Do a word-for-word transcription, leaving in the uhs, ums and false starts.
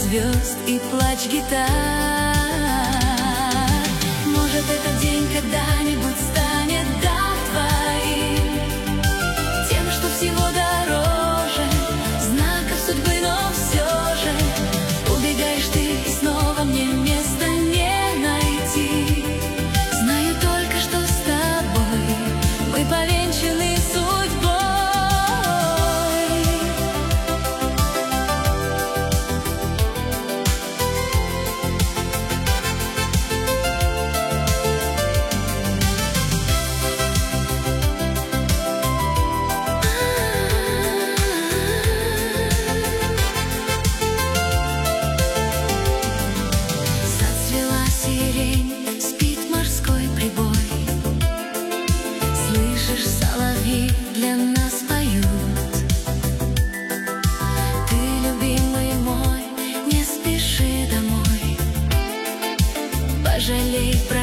звезд и плач гитар. Может, этот день когда-нибудь станет, да, твоим, тем, что всего дороже знаков судьбы, но все же убегаешь ты, и снова мне места не найти. Знаю только, что с тобой мы повенчаны судьбой. Зацвела сирень, спит морской прибой. Слышишь, соловьи для нас поют. Ты, любимый мой, не спеши домой. Пожалей про